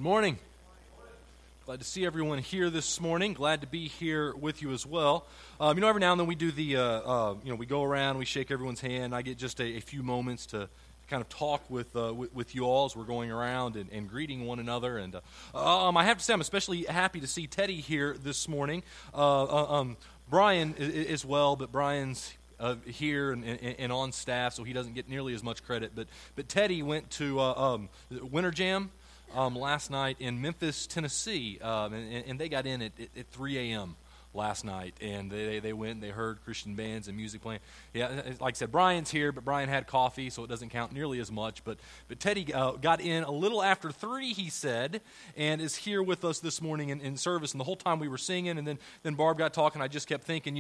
Good morning. Glad to see everyone here this morning. Glad to be here with you as well. Every now and then we do we go around, we shake everyone's hand. I get just a few moments to kind of talk with you all as we're going around and greeting one another. And I have to say, I'm especially happy to see Teddy here this morning. Brian as well, but Brian's here and on staff, so he doesn't get nearly as much credit. But Teddy went to Winter Jam last night in Memphis, Tennessee, and they got in at 3 a.m. last night, and they went and they heard Christian bands and music playing. Yeah, like I said, Brian's here, but Brian had coffee, so it doesn't count nearly as much. But Teddy got in a little after 3, he said, and is here with us this morning in service. And the whole time we were singing, and then Barb got talking, I just kept thinking,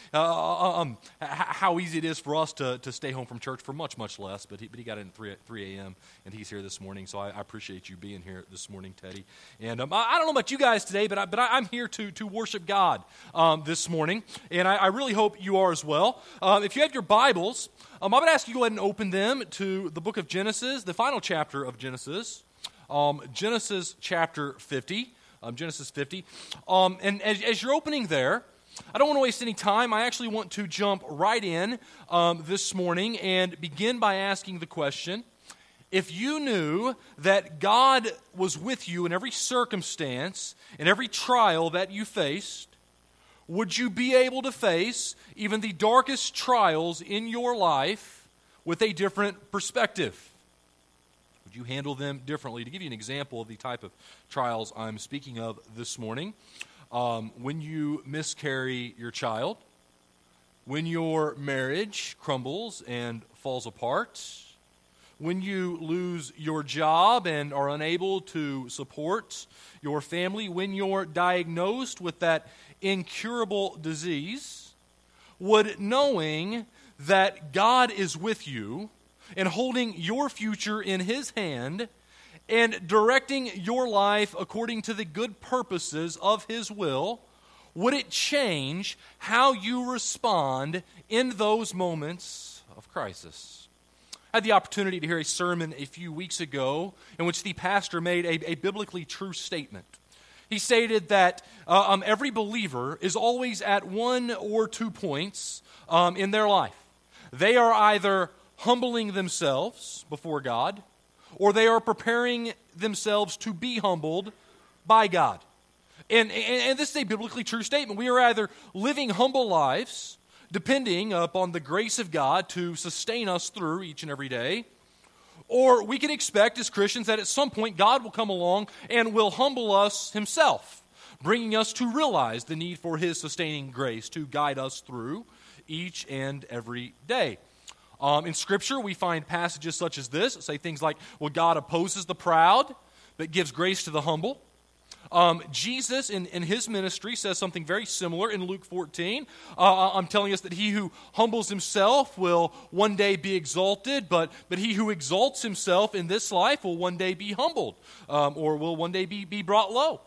how easy it is for us to stay home from church for much, much less. But he got in at 3 a.m., and he's here this morning, so I appreciate you being here this morning, Teddy. And I don't know about you guys today, but I'm here to worship God this morning, and I really hope you are as well. If you have your Bibles, I'm going to ask you to go ahead and open them to the book of Genesis, the final chapter of Genesis, Genesis chapter 50, Genesis 50. And as you're opening there, I don't want to waste any time. I actually want to jump right in this morning and begin by asking the question, if you knew that God was with you in every circumstance, in every trial that you faced, would you be able to face even the darkest trials in your life with a different perspective? Would you handle them differently? To give you an example of the type of trials I'm speaking of this morning, when you miscarry your child, when your marriage crumbles and falls apart, when you lose your job and are unable to support your family, when you're diagnosed with that incurable disease, would knowing that God is with you and holding your future in His hand and directing your life according to the good purposes of His will, would it change how you respond in those moments of crisis? I had the opportunity to hear a sermon a few weeks ago in which the pastor made a biblically true statement. He stated that every believer is always at 1 or 2 points in their life. They are either humbling themselves before God, or they are preparing themselves to be humbled by God. And this is a biblically true statement. We are either living humble lives, depending upon the grace of God to sustain us through each and every day, or we can expect as Christians that at some point God will come along and will humble us Himself, bringing us to realize the need for His sustaining grace to guide us through each and every day. In Scripture, we find passages such as this that say things like, well, God opposes the proud, but gives grace to the humble. Jesus, in His ministry, says something very similar in Luke 14. I'm telling us that he who humbles himself will one day be exalted, but he who exalts himself in this life will one day be humbled, or will one day be brought low.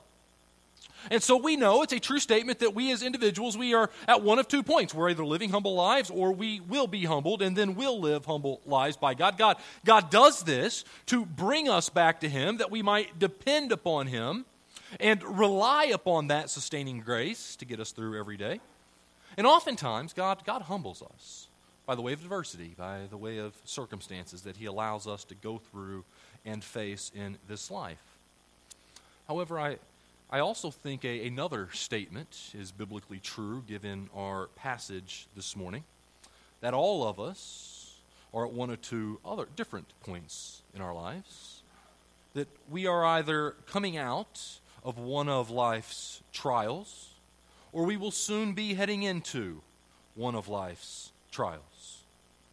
And so we know it's a true statement that we as individuals, we are at one of 2 points. We're either living humble lives or we will be humbled and then will live humble lives by God. God does this to bring us back to Him, that we might depend upon Him and rely upon that sustaining grace to get us through every day. And oftentimes, God humbles us by the way of adversity, by the way of circumstances that He allows us to go through and face in this life. However, I also think another statement is biblically true given our passage this morning, that all of us are at 1 or 2 other different points in our lives, that we are either coming out of one of life's trials, or we will soon be heading into one of life's trials.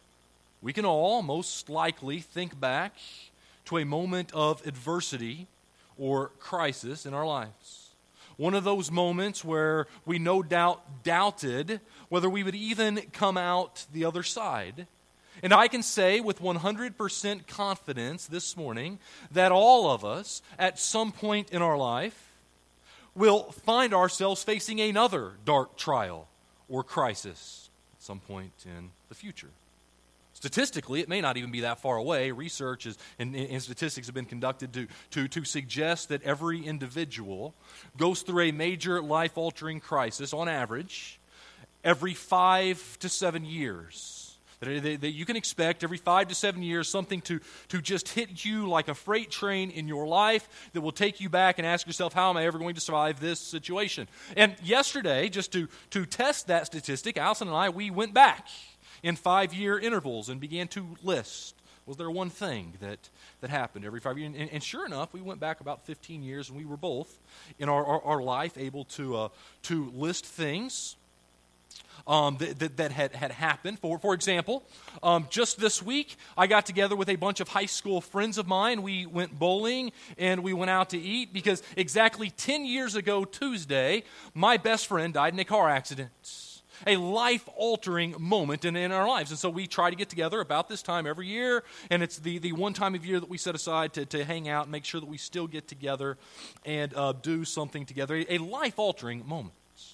We can all most likely think back to a moment of adversity or crisis in our lives. One of those moments where we no doubt doubted whether we would even come out the other side. And I can say with 100% confidence this morning that all of us, at some point in our life, will find ourselves facing another dark trial or crisis at some point in the future. Statistically, it may not even be that far away. Research and statistics have been conducted to suggest that every individual goes through a major life-altering crisis, on average, every 5 to 7 years. That you can expect every 5 to 7 years something to just hit you like a freight train in your life that will take you back and ask yourself, how am I ever going to survive this situation? And yesterday, just to test that statistic, Allison and I, we went back in 5-year intervals and began to list, was there one thing that happened every 5 years? And sure enough, we went back about 15 years, and we were both in our life able to list things that had happened. For example, just this week, I got together with a bunch of high school friends of mine. We went bowling, and we went out to eat, because exactly 10 years ago Tuesday, my best friend died in a car accident. A life-altering moment in our lives. And so we try to get together about this time every year, and it's the one time of year that we set aside to hang out and make sure that we still get together and do something together. A life-altering moment.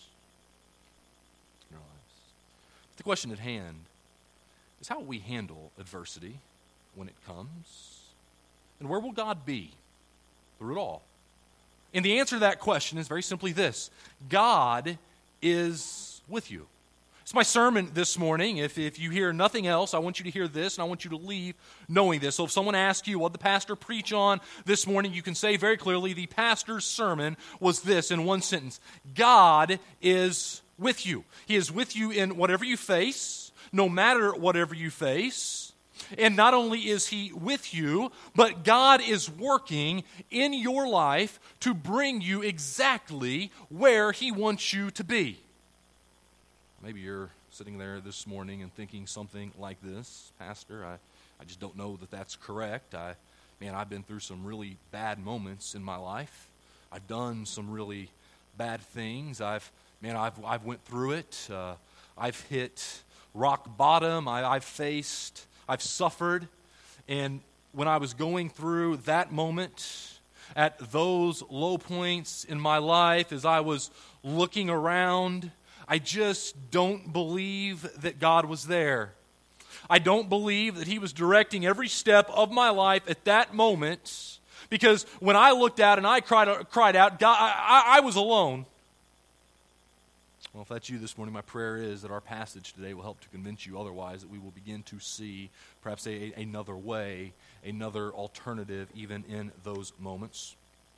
The question at hand is, how will we handle adversity when it comes? And where will God be through it all? And the answer to that question is very simply this: God is with you. It's my sermon this morning. If you hear nothing else, I want you to hear this, and I want you to leave knowing this. So if someone asks you what the pastor preach on this morning, you can say very clearly, the pastor's sermon was this in one sentence: God is with you. He is with you in whatever you face, no matter whatever you face. And not only is He with you, but God is working in your life to bring you exactly where He wants you to be. Maybe you're sitting there this morning and thinking something like this: Pastor, I just don't know that that's correct. I've been through some really bad moments in my life. I've done some really bad things. I've went through it. I've hit rock bottom. I've suffered. And when I was going through that moment, at those low points in my life, as I was looking around, I just don't believe that God was there. I don't believe that He was directing every step of my life at that moment, because when I looked out and I cried out, God, I was alone. Well, if that's you this morning, my prayer is that our passage today will help to convince you otherwise, that we will begin to see perhaps another way, another alternative even in those moments.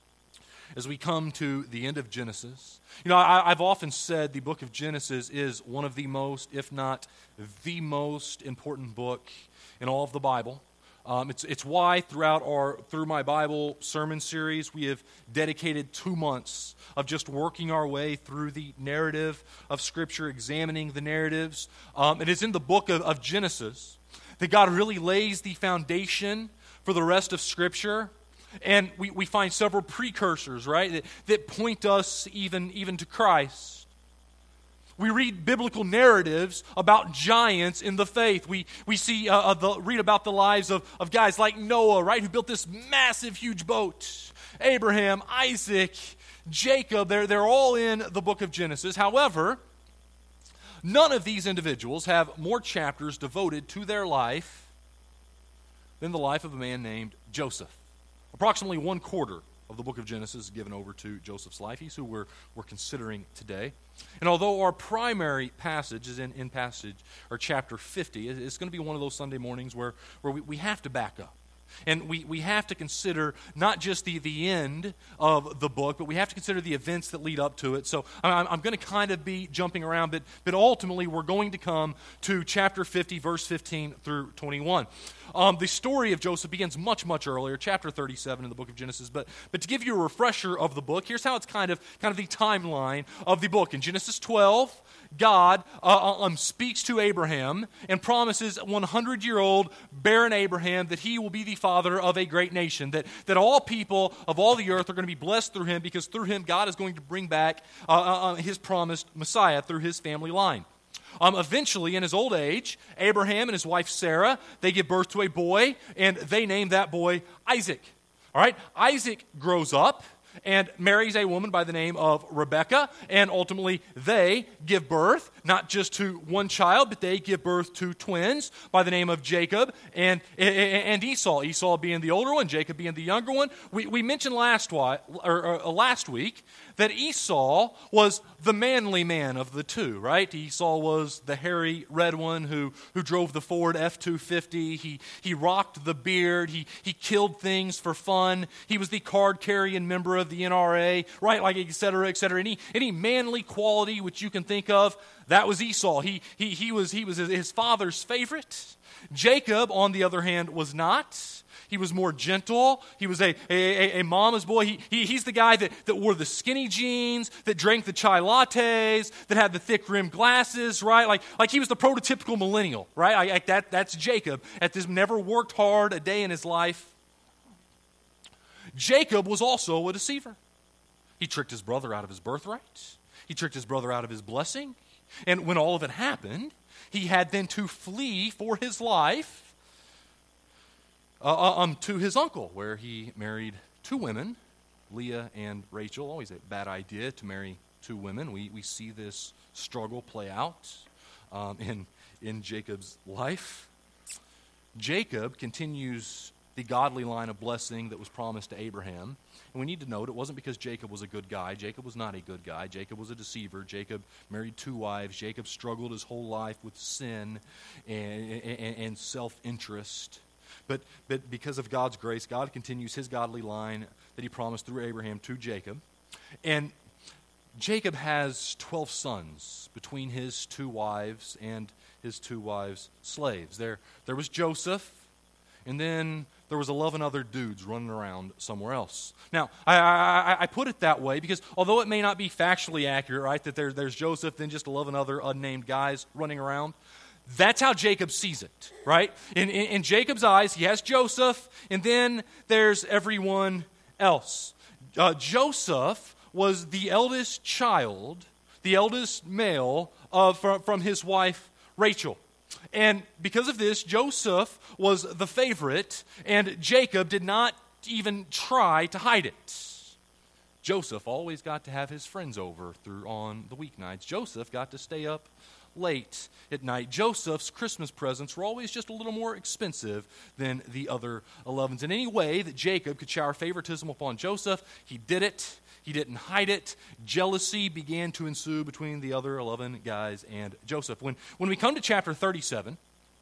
As we come to the end of Genesis, I've often said the book of Genesis is one of the most, if not the most important book in all of the Bible. It's why through my Bible sermon series, we have dedicated 2 months of just working our way through the narrative of Scripture, examining the narratives. It is in the book of Genesis that God really lays the foundation for the rest of Scripture. And we find several precursors, right, that point us even to Christ. We read biblical narratives about giants in the faith. We read about the lives of guys like Noah, right, who built this massive, huge boat. Abraham, Isaac, Jacob, they're all in the book of Genesis. However, none of these individuals have more chapters devoted to their life than the life of a man named Joseph. Approximately 1/4 of the book of Genesis is given over to Joseph's life. He's who we're considering today. And although our primary passage is in passage or chapter 50, it's going to be one of those Sunday mornings where we have to back up. And we have to consider not just the end of the book, but we have to consider the events that lead up to it. So I'm going to kind of be jumping around, but ultimately we're going to come to chapter 50, verse 15 through 21. The story of Joseph begins much, much earlier, chapter 37 in the book of Genesis. But to give you a refresher of the book, here's how it's kind of the timeline of the book. In Genesis 12, God speaks to Abraham and promises 100-year-old barren Abraham that he will be the father of a great nation, that all people of all the earth are going to be blessed through him, because through him God is going to bring back his promised Messiah through his family line. Eventually, in his old age, Abraham and his wife Sarah, they give birth to a boy, and they name that boy Isaac. All right, Isaac grows up, and marries a woman by the name of Rebekah, and ultimately they give birth not just to one child, but they give birth to twins by the name of Jacob and Esau. Esau being the older one, Jacob being the younger one. We mentioned last week that Esau was the manly man of the two, right? Esau was the hairy red one who drove the Ford F-250. He rocked the beard. He killed things for fun. He was the card-carrying member of the NRA, right? Like et cetera, et cetera. Any manly quality which you can think of, that was Esau. He was his father's favorite. Jacob, on the other hand, was not. He was more gentle. He was a mama's boy. He's the guy that wore the skinny jeans, that drank the chai lattes, that had the thick rimmed glasses, right? Like he was the prototypical millennial, right? That's Jacob. At this, never worked hard a day in his life. Jacob was also a deceiver. He tricked his brother out of his birthright. He tricked his brother out of his blessing. And when all of it happened, he had then to flee for his life to his uncle, where he married two women, Leah and Rachel. Always a bad idea to marry two women. We see this struggle play out in Jacob's life. Jacob continues the godly line of blessing that was promised to Abraham. And we need to note it wasn't because Jacob was a good guy. Jacob was not a good guy. Jacob was a deceiver. Jacob married two wives. Jacob struggled his whole life with sin and self-interest. But because of God's grace, God continues his godly line that he promised through Abraham to Jacob. And Jacob has 12 sons between his two wives and his two wives' slaves. There was Joseph, and then there was 11 other dudes running around somewhere else. Now, I put it that way because although it may not be factually accurate, right, that there's Joseph, then just 11 other unnamed guys running around, that's how Jacob sees it, right? In Jacob's eyes, he has Joseph, and then there's everyone else. Joseph was the eldest child, the eldest male from his wife Rachel. And because of this, Joseph was the favorite, and Jacob did not even try to hide it. Joseph always got to have his friends over on the weeknights. Joseph got to stay up late at night. Joseph's Christmas presents were always just a little more expensive than the other 11s. In any way that Jacob could shower favoritism upon Joseph, he did it. He didn't hide it. Jealousy began to ensue between the other 11 guys and Joseph. When we come to chapter 37,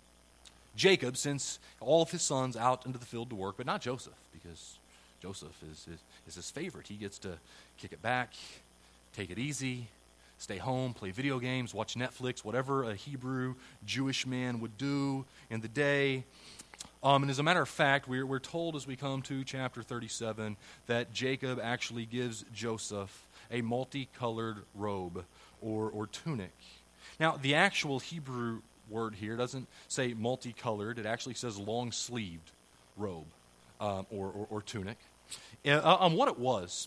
Jacob sends all of his sons out into the field to work, but not Joseph, because Joseph is his favorite. He gets to kick it back, take it easy, stay home, play video games, watch Netflix, whatever a Hebrew Jewish man would do in the day. And as a matter of fact, we're told as we come to chapter 37 that Jacob actually gives Joseph a multicolored robe or tunic. Now, the actual Hebrew word here doesn't say multicolored. It actually says long-sleeved robe or tunic. What it was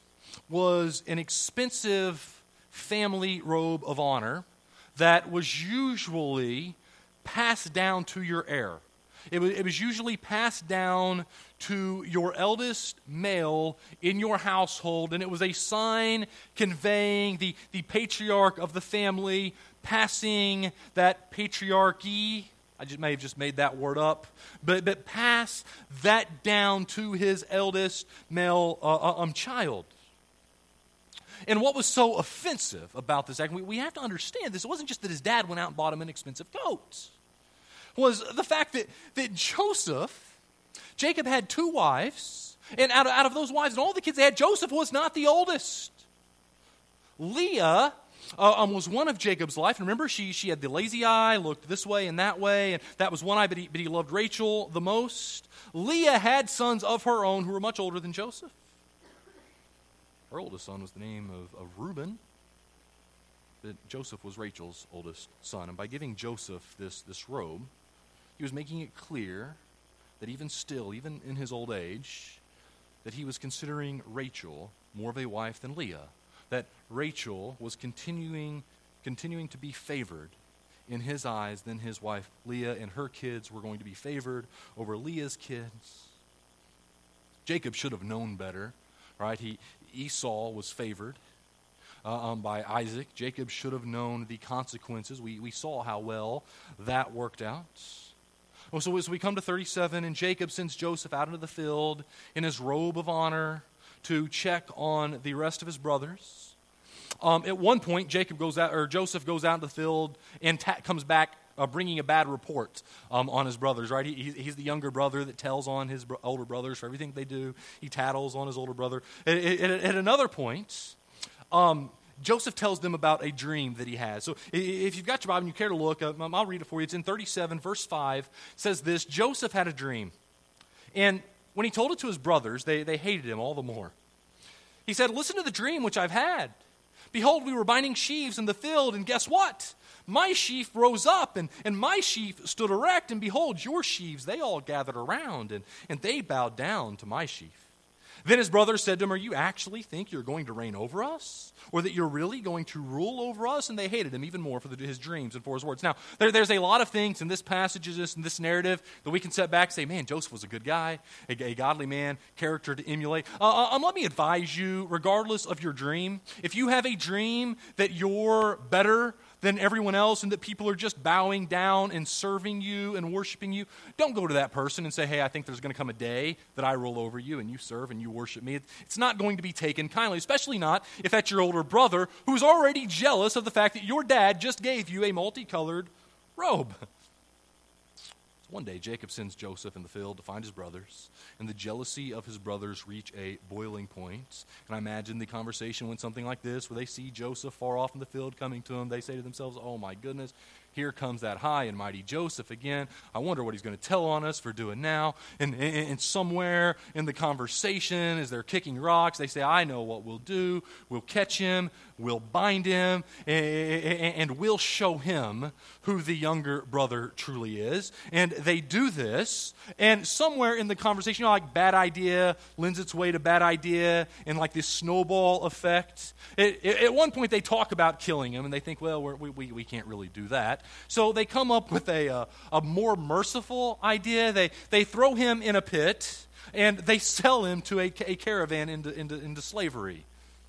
an expensive family robe of honor that was usually passed down to your heir. It was usually passed down to your eldest male in your household, and it was a sign conveying the patriarch of the family passing that patriarchy. May have just made that word up, but pass that down to his eldest male child. And what was so offensive about this act, we have to understand this, it wasn't just that his dad went out and bought him an expensive coat. Was the fact that Jacob had two wives, and out of those wives and all the kids they had, Joseph was not the oldest. Leah was one of Jacob's life. And remember, she had the lazy eye, looked this way and that way, and that was one eye, but he loved Rachel the most. Leah had sons of her own who were much older than Joseph. Her oldest son was the name of Reuben. That Joseph was Rachel's oldest son. And by giving Joseph this robe, he was making it clear that even still, even in his old age, that he was considering Rachel more of a wife than Leah. That Rachel was continuing to be favored in his eyes than his wife Leah, and her kids were going to be favored over Leah's kids. Jacob should have known better, right? Esau was favored by Isaac. Jacob should have known the consequences. We saw how well that worked out. So as we come to 37, and Jacob sends Joseph out into the field in his robe of honor to check on the rest of his brothers. At one point, Joseph goes out into the field and comes back bringing a bad report on his brothers, right? He's the younger brother that tells on his older brothers for everything they do. He tattles on his older brother. At another point, Joseph tells them about a dream that he has. So if you've got your Bible and you care to look, I'll read it for you. It's in 37, verse 5. It says this: Joseph had a dream. And when he told it to his brothers, they hated him all the more. He said, "Listen to the dream which I've had. Behold, we were binding sheaves in the field, and guess what? My sheaf rose up, and my sheaf stood erect, and behold, your sheaves, they all gathered around, and they bowed down to my sheaf." Then his brothers said to him, "Are you actually think you're going to reign over us? Or that you're really going to rule over us?" And they hated him even more for his dreams and for his words. Now, there's a lot of things in this passage, in this narrative, that we can set back and say, man, Joseph was a good guy, a godly man, character to emulate. Let me advise you, regardless of your dream, if you have a dream that you're better than everyone else and that people are just bowing down and serving you and worshiping you, don't go to that person and say, "Hey, I think there's going to come a day that I rule over you and you serve and you worship me." It's not going to be taken kindly, especially not if that's your older brother who's already jealous of the fact that your dad just gave you a multicolored robe. One day, Jacob sends Joseph in the field to find his brothers, and the jealousy of his brothers reach a boiling point. And I imagine the conversation went something like this, where they see Joseph far off in the field coming to them. They say to themselves, "Oh my goodness, here comes that high and mighty Joseph again. I wonder what he's going to tell on us for doing now." And somewhere in the conversation, as they're kicking rocks, they say, "I know what we'll do. We'll catch him, we'll bind him, and we'll show him who the younger brother truly is." And they do this, and somewhere in the conversation, like bad idea lends its way to bad idea, and like this snowball effect. At one point, they talk about killing him, and they think, well, we can't really do that. So they come up with a more merciful idea. They throw him in a pit, and they sell him to a caravan into slavery.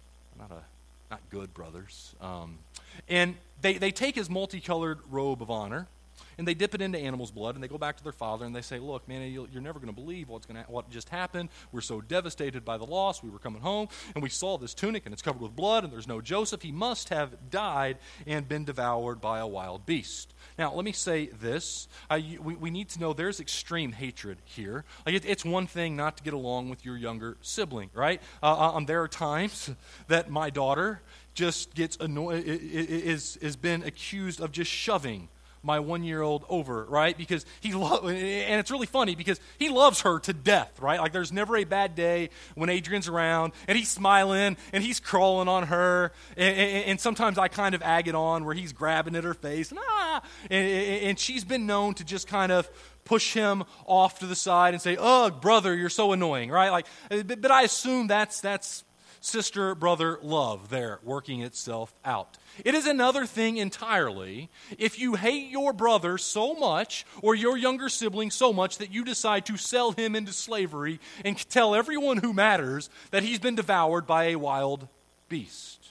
Not good, brothers. And they take his multicolored robe of honor, and they dip it into animal's blood, and they go back to their father, and they say, "Look, man, you're never going to believe what just happened. We're so devastated by the loss. We were coming home, and we saw this tunic, and it's covered with blood, and there's no Joseph. He must have died and been devoured by a wild beast." Now, let me say this. We need to know there's extreme hatred here. Like it's one thing not to get along with your younger sibling, right? There are times that my daughter just gets annoyed, is been accused of just shoving my 1-year-old over, right? Because and it's really funny because he loves her to death, right? Like there's never a bad day when Adrian's around and he's smiling and he's crawling on her, and sometimes I kind of egg it on where he's grabbing at her face, and she's been known to just kind of push him off to the side and say, "Ugh, brother, you're so annoying," right? Like, but I assume that's sister-brother love there working itself out. It is another thing entirely if you hate your brother so much or your younger sibling so much that you decide to sell him into slavery and tell everyone who matters that he's been devoured by a wild beast.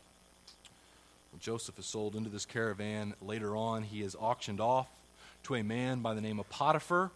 Well, Joseph is sold into this caravan. Later on, he is auctioned off to a man by the name of Potiphar.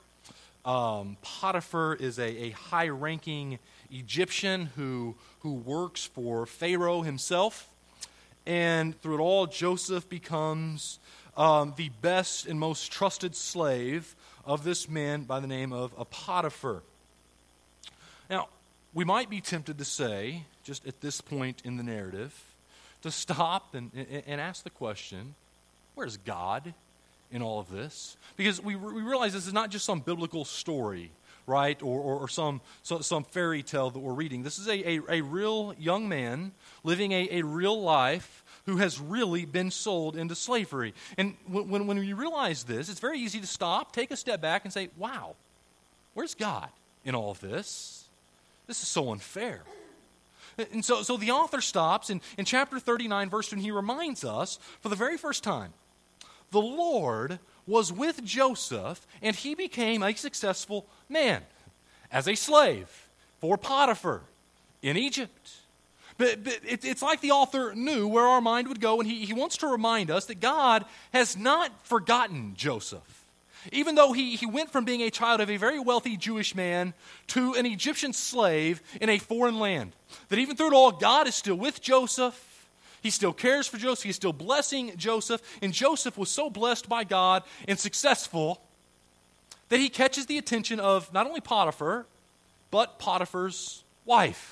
Potiphar is a high-ranking Egyptian who works for Pharaoh himself. And through it all, Joseph becomes the best and most trusted slave of this man by the name of Potiphar. Now, we might be tempted to say, just at this point in the narrative, to stop and ask the question, where's God in all of this? Because we realize this is not just some biblical story, right, or some fairy tale that we're reading. This is a real young man living a real life who has really been sold into slavery. And when you realize this, it's very easy to stop, take a step back, and say, wow, where's God in all of this? This is so unfair. And so the author stops in chapter 39, verse 2, and he reminds us for the very first time, the Lord was with Joseph, and he became a successful man as a slave for Potiphar in Egypt. But it's like the author knew where our mind would go, and he wants to remind us that God has not forgotten Joseph. Even though he went from being a child of a very wealthy Jewish man to an Egyptian slave in a foreign land, that even through it all, God is still with Joseph. He still cares for Joseph. He's still blessing Joseph. And Joseph was so blessed by God and successful that he catches the attention of not only Potiphar, but Potiphar's wife.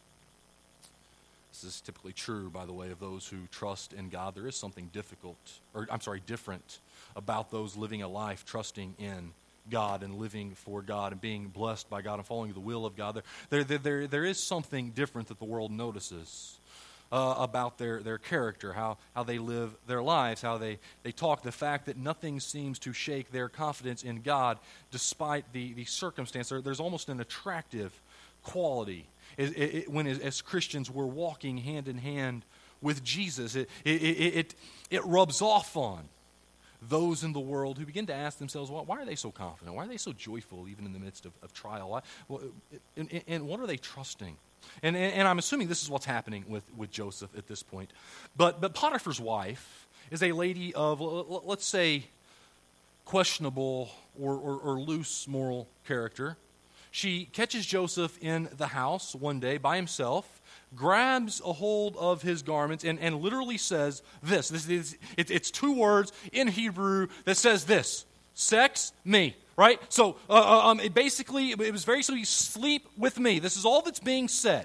This is typically true, by the way, of those who trust in God. There is something different about those living a life trusting in God and living for God and being blessed by God and following the will of God. There is something different that the world notices about their character, how they live their lives, how they talk, the fact that nothing seems to shake their confidence in God despite the circumstance. There's almost an attractive quality when as Christians we're walking hand in hand with Jesus. It rubs off on those in the world who begin to ask themselves, why are they so confident? Why are they so joyful even in the midst of trial? And what are they trusting? And I'm assuming this is what's happening with Joseph at this point. But Potiphar's wife is a lady of, let's say, questionable or loose moral character. She catches Joseph in the house one day by himself, grabs a hold of his garments, and literally says this. It's two words in Hebrew that says this: sex me. Right? So basically, it was very simply, sleep with me. This is all that's being said.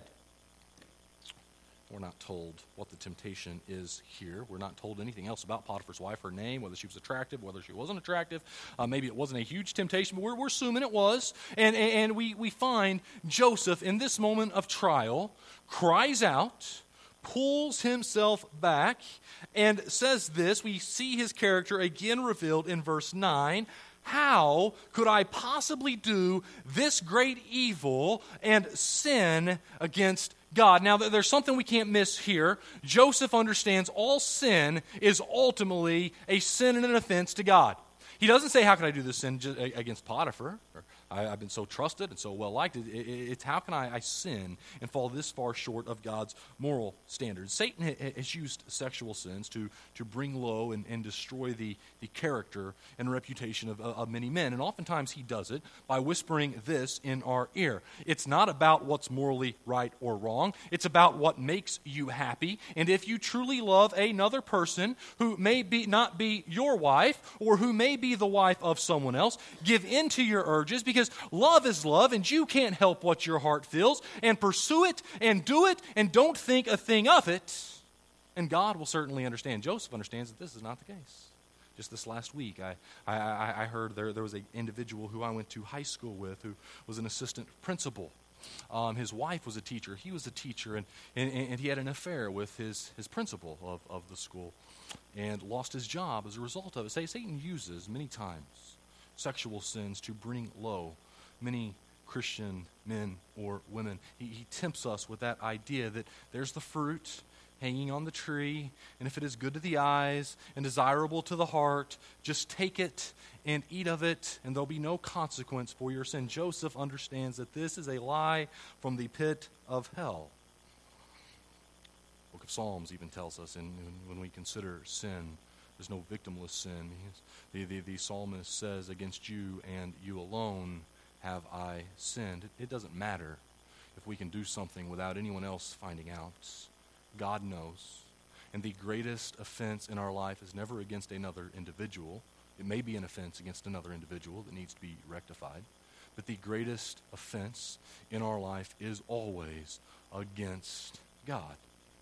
We're not told what the temptation is here. We're not told anything else about Potiphar's wife, her name, whether she was attractive, whether she wasn't attractive. Maybe it wasn't a huge temptation, but we're assuming it was. And we find Joseph in this moment of trial cries out, pulls himself back, and says this. We see his character again revealed in verse 9. How could I possibly do this great evil and sin against God? Now, there's something we can't miss here. Joseph understands all sin is ultimately a sin and an offense to God. He doesn't say, how can I do this sin against Potiphar? Or, I've been so trusted and so well liked. It's how can I sin and fall this far short of God's moral standards? Satan has used sexual sins to bring low and destroy the character and reputation of many men. And oftentimes he does it by whispering this in our ear. It's not about what's morally right or wrong. It's about what makes you happy. And if you truly love another person who may not be your wife or who may be the wife of someone else, give in to your urges, because love is love and you can't help what your heart feels, and pursue it and do it and don't think a thing of it, and God will certainly understand. Joseph understands that this is not the case. Just this last week, I heard there was an individual who I went to high school with who was an assistant principal. His wife was a teacher. He was a teacher, and he had an affair with his principal of the school and lost his job as a result of it. Satan uses many times sexual sins to bring low many Christian men or women. He tempts us with that idea that there's the fruit hanging on the tree, and if it is good to the eyes and desirable to the heart, just take it and eat of it, and there'll be no consequence for your sin. Joseph understands that this is a lie from the pit of hell. The book of Psalms even tells us, and when we consider sin, there's no victimless sin. The psalmist says, against you and you alone have I sinned. It doesn't matter if we can do something without anyone else finding out. God knows. And the greatest offense in our life is never against another individual. It may be an offense against another individual that needs to be rectified. But the greatest offense in our life is always against God.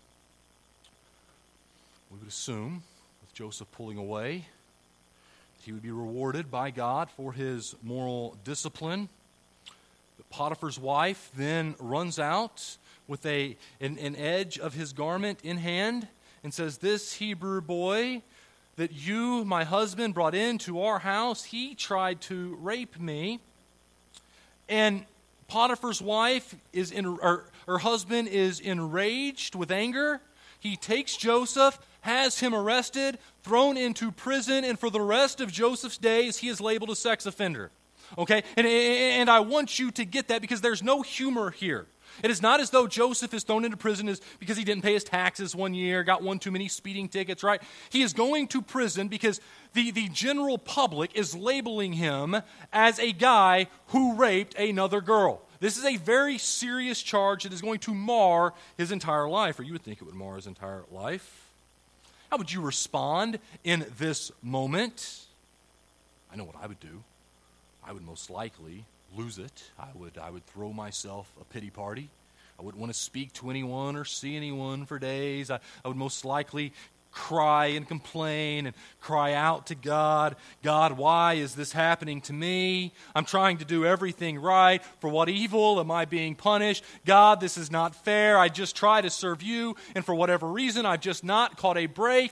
We would assume, with Joseph pulling away, he would be rewarded by God for his moral discipline. But Potiphar's wife then runs out with an edge of his garment in hand and says, this Hebrew boy that you, my husband, brought into our house, he tried to rape me. And Potiphar's wife her husband is enraged with anger. He takes Joseph, has him arrested, thrown into prison, and for the rest of Joseph's days, he is labeled a sex offender. Okay? And I want you to get that because there's no humor here. It is not as though Joseph is thrown into prison because he didn't pay his taxes one year, got one too many speeding tickets, right? He is going to prison because the general public is labeling him as a guy who raped another girl. This is a very serious charge that is going to mar his entire life, or you would think it would mar his entire life. How would you respond in this moment? I know what I would do. I would most likely lose it. I would throw myself a pity party. I wouldn't want to speak to anyone or see anyone for days. I would most likely cry and complain and cry out to God. God, why is this happening to me? I'm trying to do everything right. For what evil am I being punished? God, this is not fair. I just try to serve you, and for whatever reason, I've just not caught a break.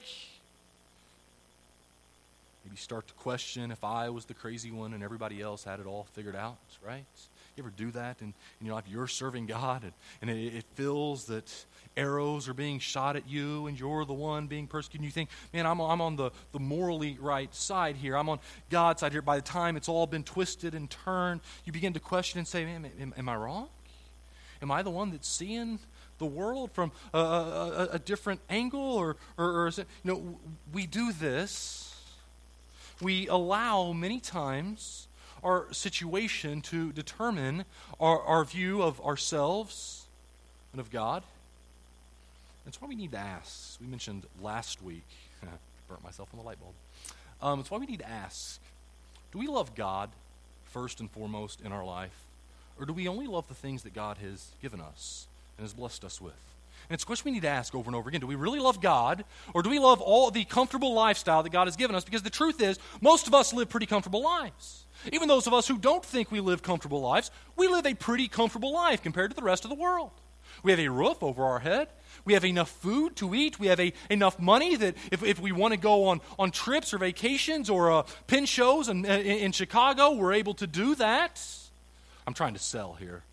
Maybe start to question if I was the crazy one and everybody else had it all figured out, right? You ever do that in your life? You're serving God, and it feels that arrows are being shot at you, and you're the one being persecuted. And you think, man, I'm on the morally right side here. I'm on God's side here. By the time it's all been twisted and turned, you begin to question and say, man, am I wrong? Am I the one that's seeing the world from a different angle? Or is it, we do this. We allow many times our situation to determine our view of ourselves and of God. That's why we need to ask. We mentioned last week, burnt myself on the light bulb. It's why we need to ask, do we love God first and foremost in our life? Or do we only love the things that God has given us and has blessed us with? And it's a question we need to ask over and over again. Do we really love God, or do we love all the comfortable lifestyle that God has given us? Because the truth is, most of us live pretty comfortable lives. Even those of us who don't think we live comfortable lives, we live a pretty comfortable life compared to the rest of the world. We have a roof over our head. We have enough food to eat. We have enough money that if we want to go on trips or vacations or pin shows in Chicago, we're able to do that. I'm trying to sell here.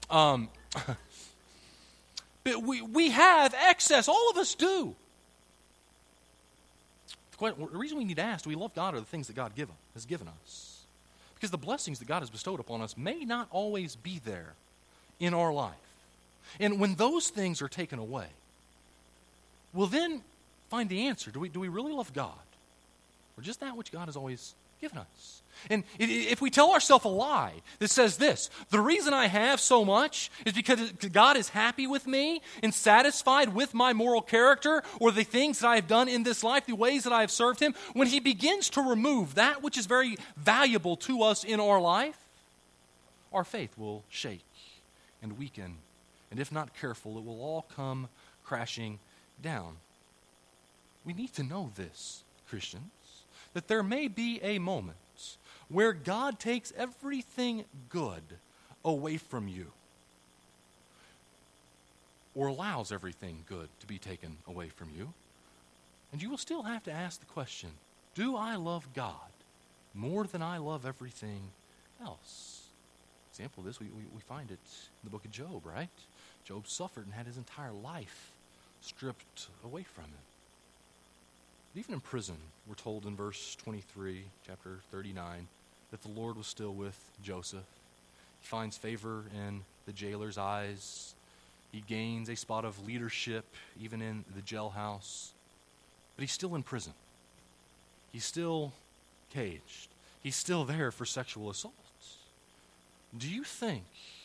But we have excess. All of us do. The reason we need to ask, do we love God, or the things that God has given us? Because the blessings that God has bestowed upon us may not always be there in our life. And when those things are taken away, we'll then find the answer. Do we really love God? Or just that which God has always given us? And if we tell ourselves a lie that says this, the reason I have so much is because God is happy with me and satisfied with my moral character or the things that I have done in this life, the ways that I have served Him, when He begins to remove that which is very valuable to us in our life, our faith will shake and weaken. And if not careful, it will all come crashing down. We need to know this, Christians, that there may be a moment where God takes everything good away from you, or allows everything good to be taken away from you. And you will still have to ask the question, do I love God more than I love everything else? Example of this, we find it in the book of Job, right? Job suffered and had his entire life stripped away from him. Even in prison, we're told in verse 23, chapter 39, that the Lord was still with Joseph. He finds favor in the jailer's eyes. He gains a spot of leadership even in the jailhouse. But he's still in prison. He's still caged. He's still there for sexual assault. Do you think,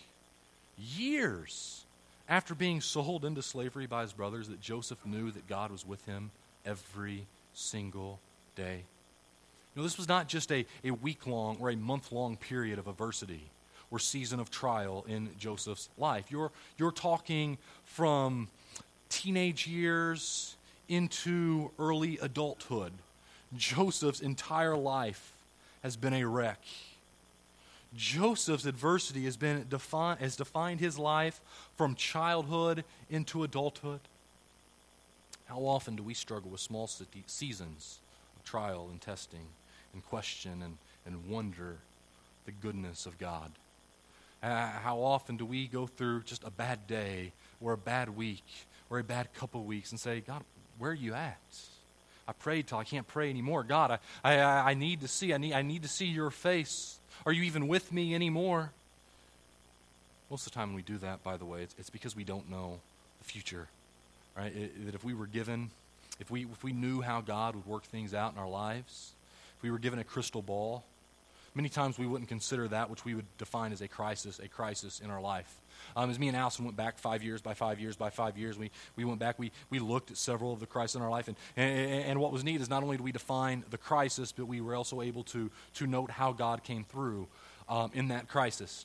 years after being sold into slavery by his brothers, that Joseph knew that God was with him every single day? This was not just a week-long or a month-long period of adversity or season of trial in Joseph's life. You're talking from teenage years into early adulthood. Joseph's entire life has been a wreck. Joseph's adversity has defined his life from childhood into adulthood. How often do we struggle with small seasons of trial and testing and question and wonder the goodness of God? How often do we go through just a bad day or a bad week or a bad couple weeks and say, God, where are you at? I prayed till I can't pray anymore. God, I need to see. I need to see your face. Are you even with me anymore? Most of the time when we do that, by the way, it's because we don't know the future, right? That if we were given, if we knew how God would work things out in our lives, if we were given a crystal ball, many times we wouldn't consider that which we would define as a crisis in our life. As me and Allison went back 5 years by 5 years by 5 years, we went back, we looked at several of the crises in our life, and what was neat is not only did we define the crisis, but we were also able to note how God came through in that crisis.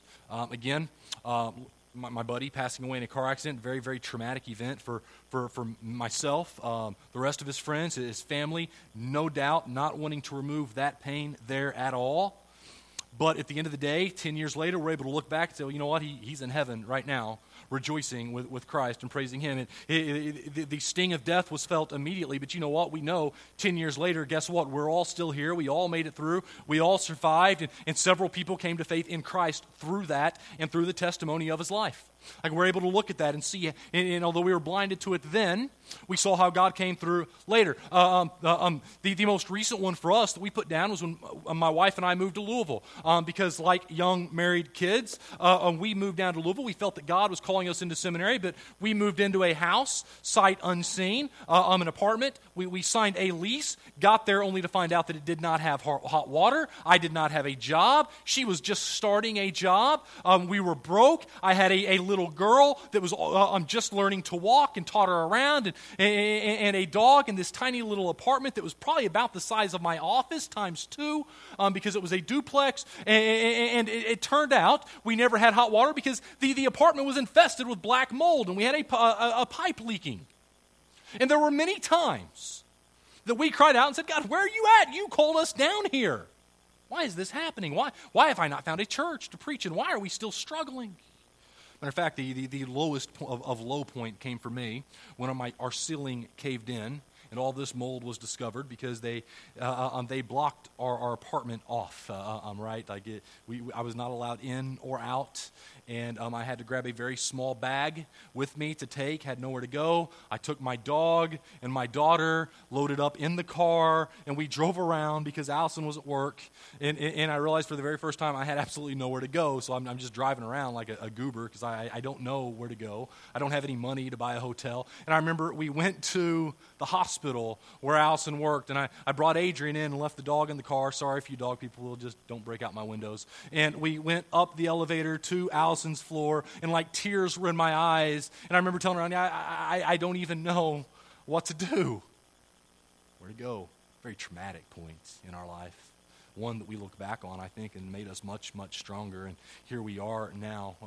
My buddy passing away in a car accident, very, very traumatic event for myself, the rest of his friends, his family, no doubt not wanting to remove that pain there at all. But at the end of the day, 10 years later, we're able to look back and say, well, you know what, he's in heaven right now, rejoicing with Christ and praising him. And the sting of death was felt immediately, but you know what, we know 10 years later, guess what, we're all still here, we all made it through, we all survived, and several people came to faith in Christ through that and through the testimony of his life. Like we're able to look at that and see, and although we were blinded to it then, we saw how God came through later. The most recent one for us that we put down was when my wife and I moved to Louisville. Because like young married kids, we moved down to Louisville. We felt that God was calling us into seminary, but we moved into a house, sight unseen, an apartment. We signed a lease, got there only to find out that it did not have hot water. I did not have a job. She was just starting a job. We were broke. I had a little girl that was just learning to walk, and taught her around, and a dog in this tiny little apartment that was probably about the size of my office times 2, because it was a duplex, and it turned out we never had hot water because the apartment was infested with black mold, and we had a pipe leaking. And there were many times that we cried out and said, God, where are you at? You called us down here. Why is this happening? Why have I not found a church to preach, and why are we still struggling? Matter of fact, the lowest of low point came for me when our ceiling caved in, and all this mold was discovered because they blocked our apartment off. Right, I was not allowed in or out, and I had to grab a very small bag with me to take. Had nowhere to go. I took my dog and my daughter, loaded up in the car, and we drove around because Allison was at work. And I realized for the very first time I had absolutely nowhere to go. So I'm just driving around like a goober because I don't know where to go. I don't have any money to buy a hotel. And I remember we went to the hospital where Allison worked, and I brought Adrian in and left the dog in the car. Sorry if you dog people will just don't break out my windows. And we went up the elevator to Allison's floor, and like tears were in my eyes. And I remember telling her, I don't even know what to do. Where to go? Very traumatic points in our life. One that we look back on, I think, and made us much, much stronger. And here we are now,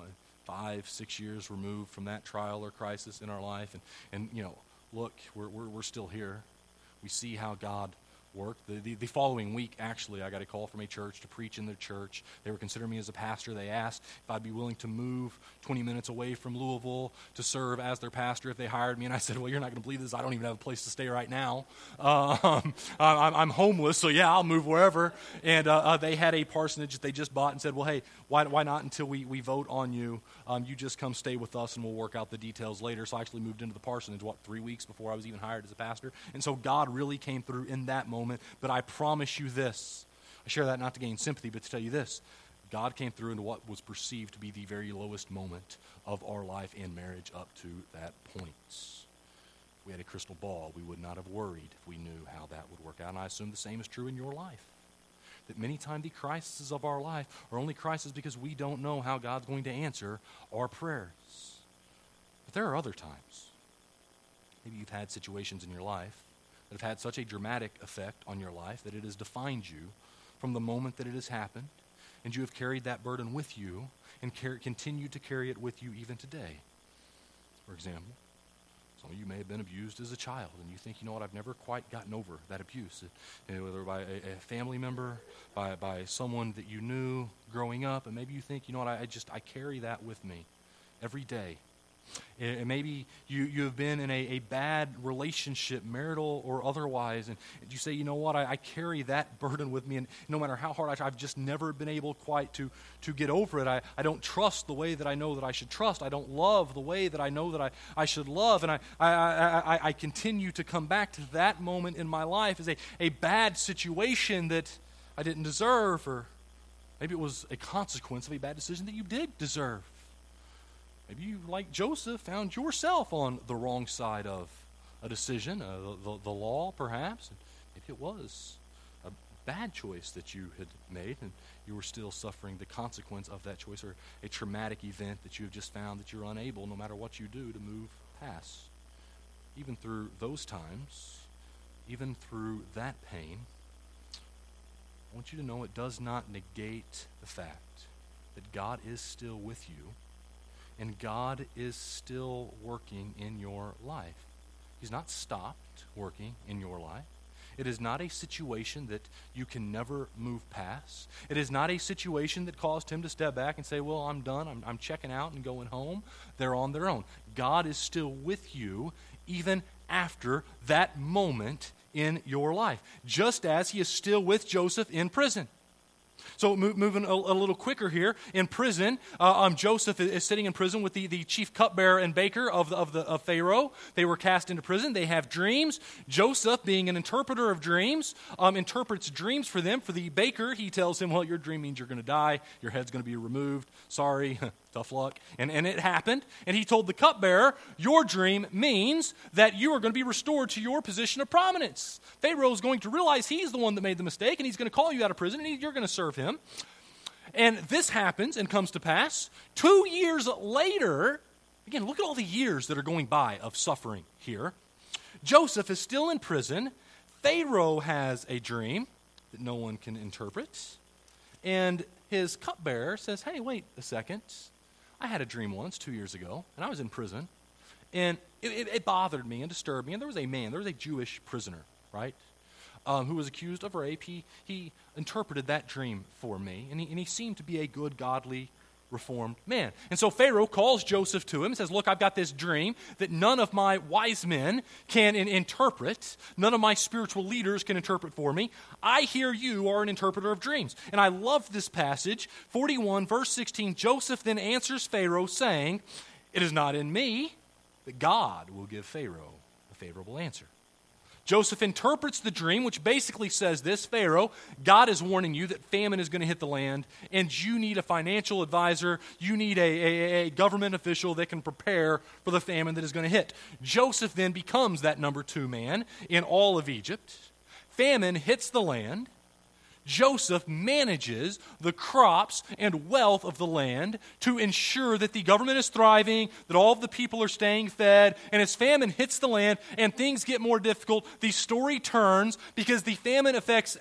5-6 years removed from that trial or crisis in our life. And you know, look, we're still here. We see how God worked. The following week, actually, I got a call from a church to preach in their church. They were considering me as a pastor. They asked if I'd be willing to move 20 minutes away from Louisville to serve as their pastor if they hired me. And I said, well, you're not going to believe this. I don't even have a place to stay right now. I'm homeless, so yeah, I'll move wherever. And they had a parsonage that they just bought and said, well, hey, why not until we vote on you? You just come stay with us and we'll work out the details later. So I actually moved into the parsonage, 3 weeks before I was even hired as a pastor. And so God really came through in that moment. But I promise you this. I share that not to gain sympathy, but to tell you this. God came through into what was perceived to be the very lowest moment of our life and marriage up to that point. If we had a crystal ball, we would not have worried if we knew how that would work out. And I assume the same is true in your life. That many times the crises of our life are only crises because we don't know how God's going to answer our prayers. But there are other times. Maybe you've had situations in your life that have had such a dramatic effect on your life that it has defined you from the moment that it has happened, and you have carried that burden with you and continue to carry it with you even today. For example, some of you may have been abused as a child, and you think, you know what, I've never quite gotten over that abuse, whether by a family member, by someone that you knew growing up, and maybe you think, you know what, I carry that with me every day. And maybe you have been in a bad relationship, marital or otherwise, and you say, you know what, I carry that burden with me, and no matter how hard I try, I've just never been able quite to get over it. I don't trust the way that I know that I should trust. I don't love the way that I know that I should love, and I continue to come back to that moment in my life as a bad situation that I didn't deserve, or maybe it was a consequence of a bad decision that you did deserve. Maybe you, like Joseph, found yourself on the wrong side of a decision, the law perhaps. Maybe it was a bad choice that you had made, and you were still suffering the consequence of that choice, or a traumatic event that you have just found that you're unable, no matter what you do, to move past. Even through those times, even through that pain, I want you to know it does not negate the fact that God is still with you, and God is still working in your life. He's not stopped working in your life. It is not a situation that you can never move past. It is not a situation that caused him to step back and say, well, I'm done. I'm checking out and going home. They're on their own. God is still with you even after that moment in your life, just as he is still with Joseph in prison. So moving a little quicker here, in prison, Joseph is sitting in prison with the chief cupbearer and baker of Pharaoh. They were cast into prison. They have dreams. Joseph, being an interpreter of dreams, interprets dreams for them. For the baker, he tells him, well, your dream means you're going to die. Your head's going to be removed. Sorry, tough luck. And it happened. And he told the cupbearer, your dream means that you are going to be restored to your position of prominence. Pharaoh is going to realize he's the one that made the mistake, and he's going to call you out of prison, and you're going to serve him. And this happens and comes to pass. 2 years later, again, look at all the years that are going by of suffering here. Joseph is still in prison. Pharaoh has a dream that no one can interpret. And his cupbearer says, hey, wait a second. I had a dream once 2 years ago, and I was in prison. And it bothered me and disturbed me. And there was a Jewish prisoner, right, who was accused of rape. He interpreted that dream for me, and he seemed to be a good, godly, reformed man. And so Pharaoh calls Joseph to him and says, look, I've got this dream that none of my wise men can interpret. None of my spiritual leaders can interpret for me. I hear you are an interpreter of dreams. And I love this passage. 41, verse 16, Joseph then answers Pharaoh, saying, it is not in me that God will give Pharaoh a favorable answer. Joseph interprets the dream, which basically says this, Pharaoh, God is warning you that famine is going to hit the land, and you need a financial advisor, you need a government official that can prepare for the famine that is going to hit. Joseph then becomes that number 2 man in all of Egypt. Famine hits the land. Joseph manages the crops and wealth of the land to ensure that the government is thriving, that all of the people are staying fed, and as famine hits the land and things get more difficult, the story turns because the famine affects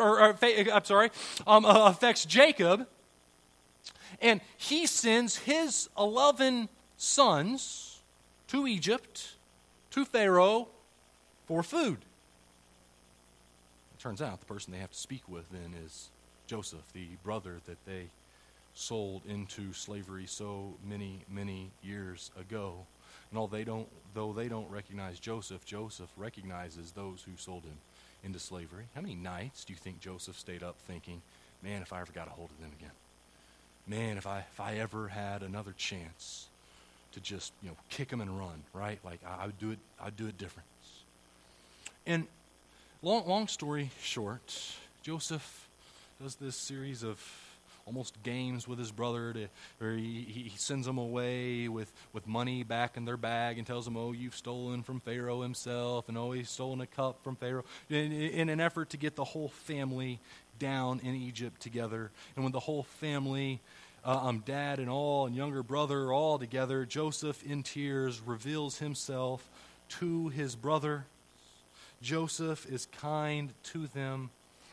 affects Jacob, and he sends his 11 sons to Egypt, to Pharaoh, for food. Turns out the person they have to speak with then is Joseph, the brother that they sold into slavery so many, many years ago. And though they don't recognize Joseph, Joseph recognizes those who sold him into slavery. How many nights do you think Joseph stayed up thinking, man, if I ever got a hold of them again? Man, if I ever had another chance to just, kick them and run, right? Like I'd do it different. And long story short, Joseph does this series of almost games with his brother where he sends them away with money back in their bag and tells them, oh, you've stolen from Pharaoh himself, and oh, he's stolen a cup from Pharaoh, in an effort to get the whole family down in Egypt together. And when the whole family, dad and younger brother all together, Joseph in tears reveals himself to his brother. Joseph is kind to them.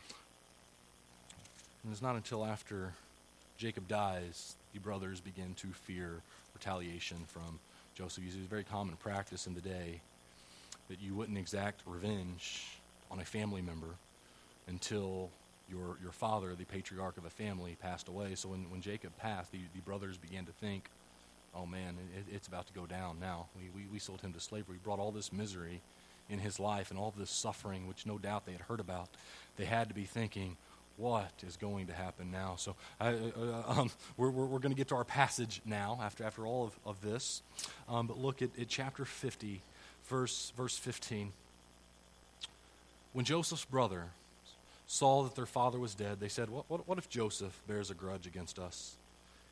And it's not until after Jacob dies, the brothers begin to fear retaliation from Joseph. It was a very common practice in the day that you wouldn't exact revenge on a family member until your father, the patriarch of a family, passed away. So when Jacob passed, the brothers began to think, oh man, it's about to go down now. We sold him to slavery. We brought all this misery in his life and all this suffering, which no doubt they had heard about. They had to be thinking, what is going to happen now? So we're going to get to our passage now after all of this. But look at chapter 50, verse 15. When Joseph's brother saw that their father was dead, they said, what if Joseph bears a grudge against us?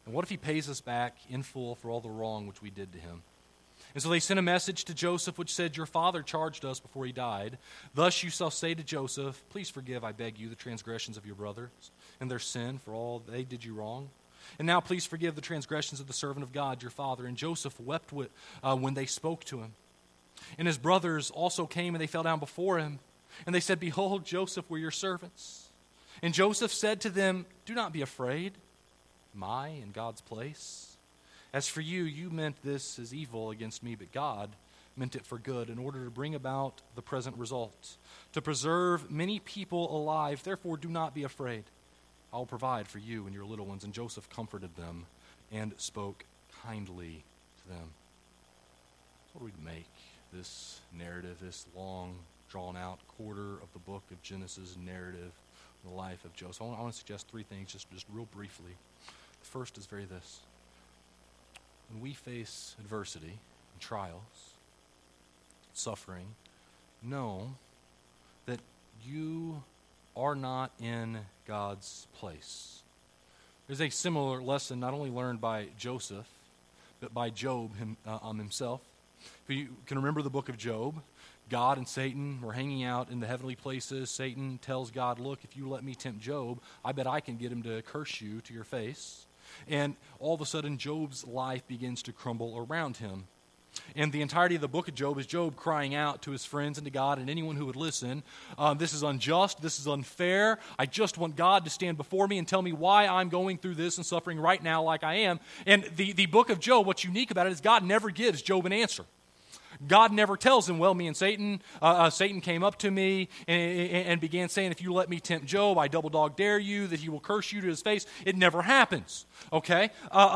And what if he pays us back in full for all the wrong which we did to him? And so they sent a message to Joseph which said, your father charged us before he died. Thus you shall say to Joseph, please forgive, I beg you, the transgressions of your brothers and their sin, for all they did you wrong. And now please forgive the transgressions of the servant of God, your father. And Joseph wept when they spoke to him. And his brothers also came, and they fell down before him. And they said, behold, Joseph, we're your servants. And Joseph said to them, do not be afraid. Am I in God's place? As for you, you meant this as evil against me, but God meant it for good, in order to bring about the present result, to preserve many people alive. Therefore, do not be afraid. I will provide for you and your little ones. And Joseph comforted them and spoke kindly to them. What do we make this narrative, this long, drawn-out quarter of the book of Genesis narrative, the life of Joseph? I want to suggest three things, just real briefly. The first is this. When we face adversity and trials, suffering, know that you are not in God's place. There's a similar lesson not only learned by Joseph, but by Job himself. If you can remember the book of Job, God and Satan were hanging out in the heavenly places. Satan tells God, look, if you let me tempt Job, I bet I can get him to curse you to your face. And all of a sudden, Job's life begins to crumble around him. And the entirety of the book of Job is Job crying out to his friends and to God and anyone who would listen, this is unjust, this is unfair, I just want God to stand before me and tell me why I'm going through this and suffering right now like I am. And the book of Job, what's unique about it is God never gives Job an answer. God never tells him, well, me and Satan came up to me and began saying, if you let me tempt Job, I double dog dare you that he will curse you to his face. It never happens, okay?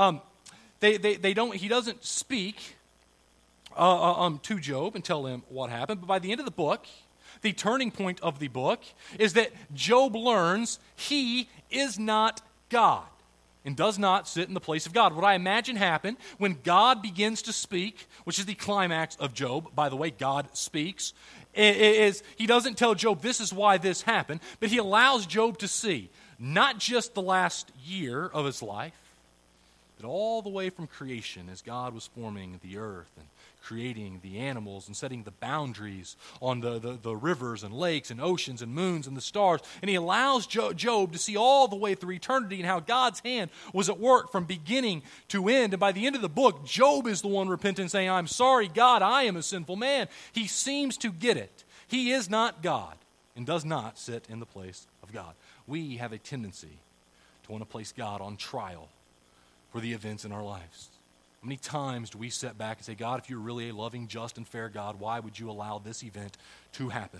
He doesn't speak to Job and tell him what happened. But by the end of the book, the turning point of the book is that Job learns he is not God and does not sit in the place of God. What I imagine happened when God begins to speak, which is the climax of Job, by the way, God speaks, is he doesn't tell Job this is why this happened, but he allows Job to see not just the last year of his life, but all the way from creation as God was forming the earth and creating the animals and setting the boundaries on the rivers and lakes and oceans and moons and the stars. And he allows Job to see all the way through eternity and how God's hand was at work from beginning to end. And by the end of the book, Job is the one repentant, saying, I'm sorry, God, I am a sinful man. He seems to get it. He is not God and does not sit in the place of God. We have a tendency to want to place God on trial for the events in our lives. How many times do we sit back and say, God, if you're really a loving, just, and fair God, why would you allow this event to happen?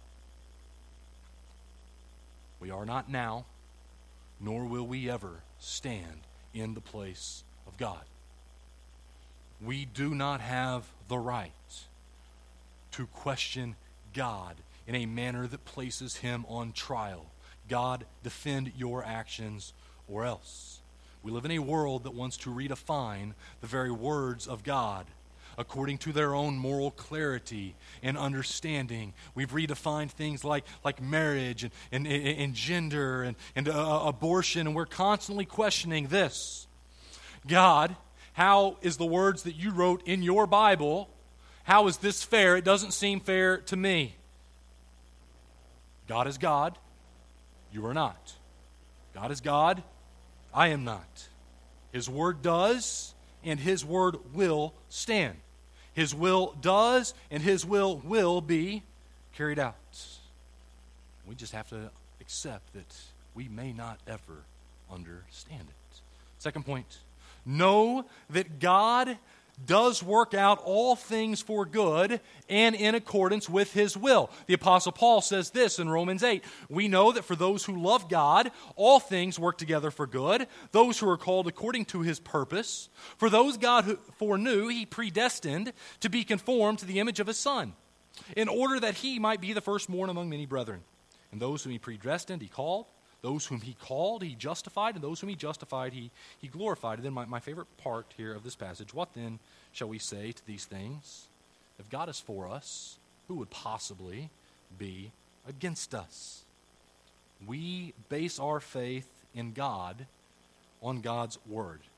We are not now, nor will we ever stand in the place of God. We do not have the right to question God in a manner that places him on trial. God, defend your actions or else. We live in a world that wants to redefine the very words of God according to their own moral clarity and understanding. We've redefined things like marriage and gender and abortion, and we're constantly questioning this. God, how is the words that you wrote in your Bible, how is this fair? It doesn't seem fair to me. God is God. You are not. God is God. I am not. His word does, and his word will stand. His will does, and his will be carried out. We just have to accept that we may not ever understand it. Second point, know that God does work out all things for good and in accordance with his will. The Apostle Paul says this in Romans 8. We know that for those who love God, all things work together for good, those who are called according to his purpose. For those God foreknew, he predestined to be conformed to the image of his Son, in order that he might be the firstborn among many brethren. And those whom he predestined, he called. Those whom he called, he justified, and those whom he justified, he glorified. And then my favorite part here of this passage, what then shall we say to these things? If God is for us, who would possibly be against us? We base our faith in God on God's word.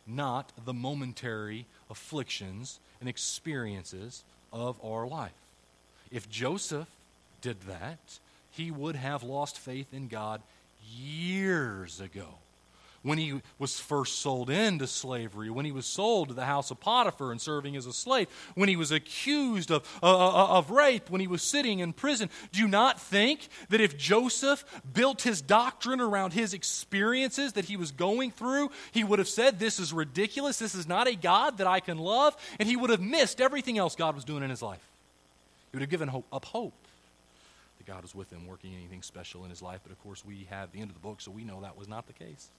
not the momentary afflictions and experiences of our life. If Joseph did that, he would have lost faith in God years ago. When he was first sold into slavery, when he was sold to the house of Potiphar and serving as a slave, when he was accused of rape, when he was sitting in prison. Do you not think that if Joseph built his doctrine around his experiences that he was going through, he would have said, this is ridiculous, this is not a God that I can love, and he would have missed everything else God was doing in his life. He would have given up hope that God was with him, working anything special in his life. But of course, we have the end of the book, so we know that was not the case.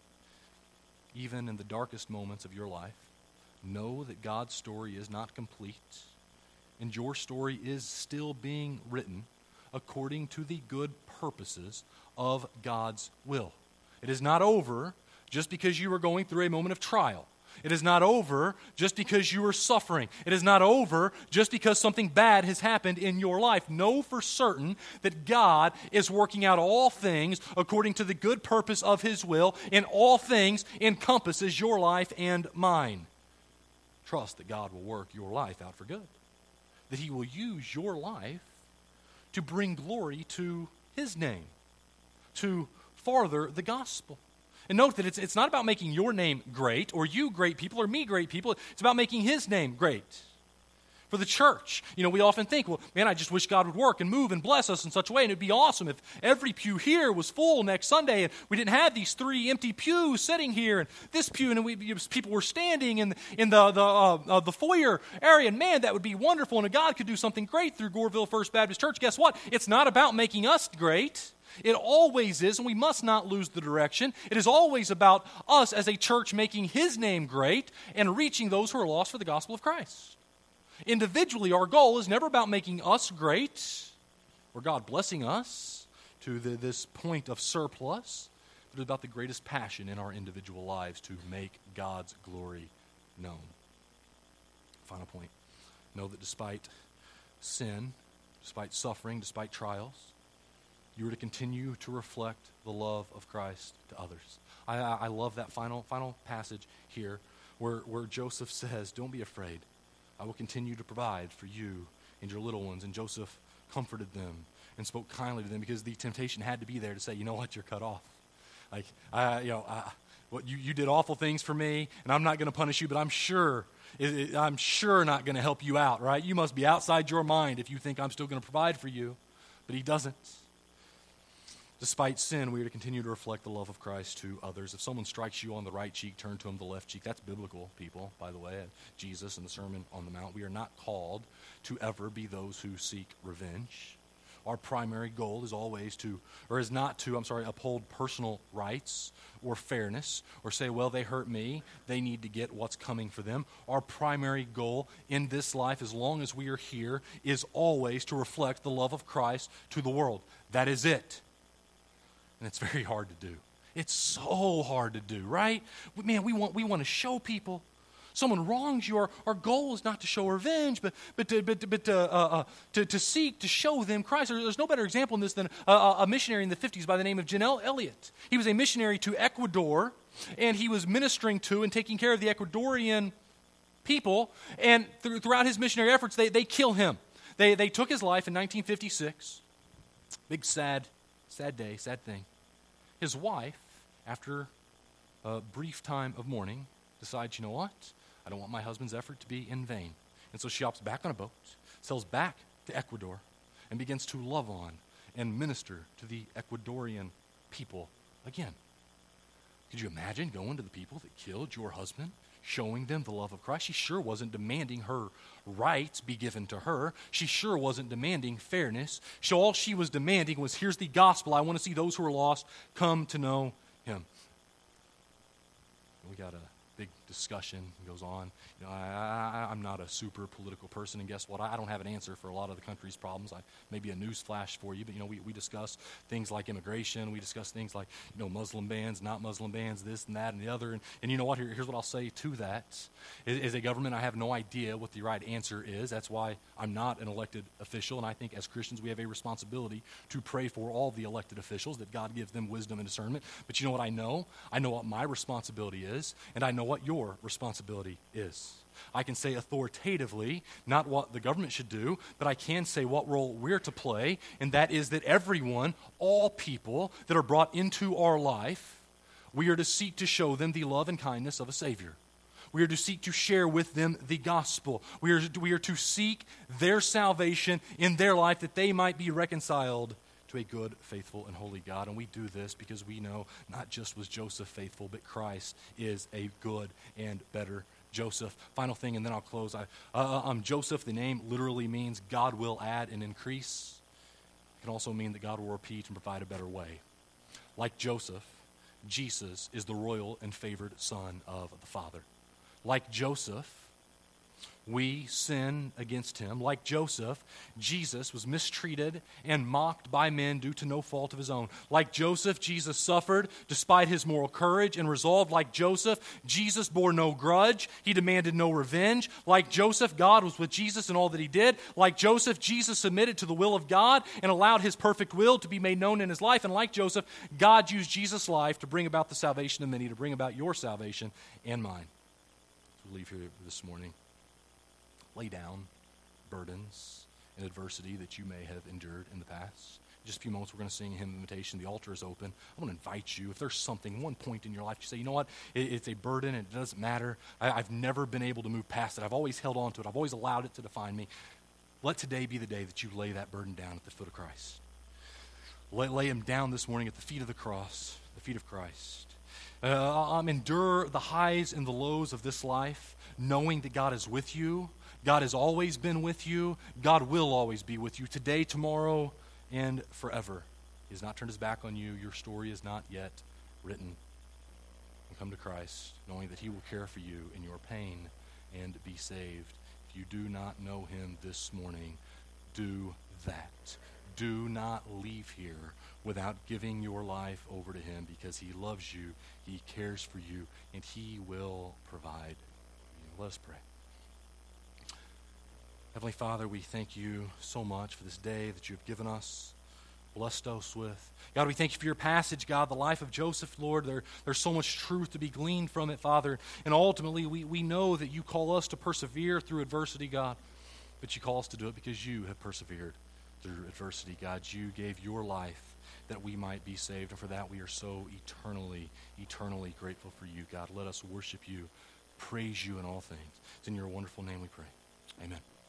Even in the darkest moments of your life, know that God's story is not complete, and your story is still being written according to the good purposes of God's will. It is not over just because you are going through a moment of trial. It is not over just because you are suffering. It is not over just because something bad has happened in your life. Know for certain that God is working out all things according to the good purpose of His will, and all things encompasses your life and mine. Trust that God will work your life out for good, that He will use your life to bring glory to His name, to farther the gospel. And note that it's not about making your name great, or you great people, or me great people. It's about making His name great. For the church, we often think, well, man, I just wish God would work and move and bless us in such a way, and it'd be awesome if every pew here was full next Sunday, and we didn't have these 3 empty pews sitting here, and this pew, and people were standing in the foyer area, and man, that would be wonderful, and God could do something great through Goreville First Baptist Church. Guess what? It's not about making us great. It always is, and we must not lose the direction. It is always about us as a church making His name great and reaching those who are lost for the gospel of Christ. Individually, our goal is never about making us great or God blessing us to this point of surplus, but it's about the greatest passion in our individual lives to make God's glory known. Final point. Know that despite sin, despite suffering, despite trials, you are to continue to reflect the love of Christ to others. I love that final passage here where Joseph says, don't be afraid. I will continue to provide for you and your little ones. And Joseph comforted them and spoke kindly to them, because the temptation had to be there to say, you know what, you're cut off. You did awful things for me, and I'm not going to punish you, but I'm sure not going to help you out, right? You must be outside your mind if you think I'm still going to provide for you. But He doesn't. Despite sin, we are to continue to reflect the love of Christ to others. If someone strikes you on the right cheek, turn to him the left cheek. That's biblical, people, by the way. Jesus in the Sermon on the Mount. We are not called to ever be those who seek revenge. Our primary goal is not to uphold personal rights or fairness, or say, well, they hurt me, they need to get what's coming for them. Our primary goal in this life, as long as we are here, is always to reflect the love of Christ to the world. That is it. And it's very hard to do. It's so hard to do, right? Man, we want to show people. Someone wrongs you. Our goal is not to show revenge, but to seek to show them Christ. There's no better example in this than a missionary in the 50s by the name of Janelle Elliott. He was a missionary to Ecuador, and he was ministering to and taking care of the Ecuadorian people. And throughout his missionary efforts, they kill him. They took his life in 1956. Big sad day, sad thing. His wife, after a brief time of mourning, decides, you know what? I don't want my husband's effort to be in vain. And so she hops back on a boat, sails back to Ecuador, and begins to love on and minister to the Ecuadorian people again. Could you imagine going to the people that killed your husband, showing them the love of Christ? She sure wasn't demanding her rights be given to her. She sure wasn't demanding fairness. All she was demanding was, here's the gospel. I want to see those who are lost come to know Him. We got a big discussion goes on. I'm not a super political person, and guess what? I don't have an answer for a lot of the country's problems. Maybe a news flash for you, but we discuss things like immigration. We discuss things like Muslim bans, not Muslim bans, this and that and the other. And you know what? Here's what I'll say to that. As a government, I have no idea what the right answer is. That's why I'm not an elected official, and I think as Christians we have a responsibility to pray for all the elected officials, that God gives them wisdom and discernment. But you know what I know? I know what my responsibility is, and I know what your responsibility is. I can say authoritatively, not what the government should do, but I can say what role we're to play, and that is that everyone, all people that are brought into our life, we are to seek to show them the love and kindness of a Savior. We are to seek to share with them the gospel. We are to seek their salvation in their life that they might be reconciled to a good, faithful, and holy God. And we do this because we know not just was Joseph faithful, but Christ is a good and better Joseph. Final thing, and then I'll close. Joseph, the name literally means God will add and increase. It can also mean that God will repeat and provide a better way. Like Joseph, Jesus is the royal and favored son of the Father. Like Joseph, we sin against him. Like Joseph, Jesus was mistreated and mocked by men due to no fault of his own. Like Joseph, Jesus suffered despite his moral courage and resolve. Like Joseph, Jesus bore no grudge. He demanded no revenge. Like Joseph, God was with Jesus in all that he did. Like Joseph, Jesus submitted to the will of God and allowed his perfect will to be made known in his life. And like Joseph, God used Jesus' life to bring about the salvation of many, to bring about your salvation and mine. As we leave here this morning, lay down burdens and adversity that you may have endured in the past. In just a few moments, we're going to sing a hymn of invitation. The altar is open. I want to invite you, if there's something, one point in your life, you say, you know what, it's a burden and it doesn't matter. I've never been able to move past it. I've always held on to it. I've always allowed it to define me. Let today be the day that you lay that burden down at the foot of Christ. Lay him down this morning at the feet of the cross, the feet of Christ. Endure the highs and the lows of this life, knowing that God is with you. God has always been with you. God will always be with you today, tomorrow, and forever. He has not turned his back on you. Your story is not yet written. And come to Christ, knowing that he will care for you in your pain and be saved. If you do not know him this morning, do that. Do not leave here without giving your life over to him, because he loves you, he cares for you, and he will provide. Let us pray. Heavenly Father, we thank you so much for this day that you have given us, blessed us with. God, we thank you for your passage, God, the life of Joseph, Lord. There's so much truth to be gleaned from it, Father. And ultimately, we know that you call us to persevere through adversity, God. But you call us to do it because you have persevered through adversity, God. You gave your life that we might be saved. And for that, we are so eternally grateful for you, God. Let us worship you, praise you in all things. It's in your wonderful name we pray. Amen.